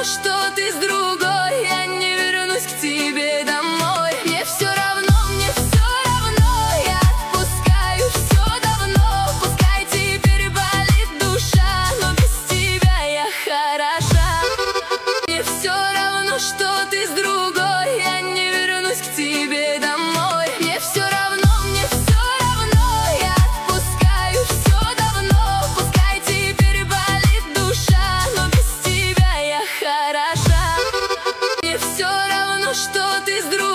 что ты с другой, я не вернусь к тебе домой. Мне все равно, я отпускаю все давно. Пускай теперь болит душа, но без тебя я хороша. Мне все равно, что ты с другой, я не вернусь к тебе домой. Мне все равно, я отпускаю все давно. Пускай теперь болит душа, но без тебя я хороша. Мне все равно, что ты с другой.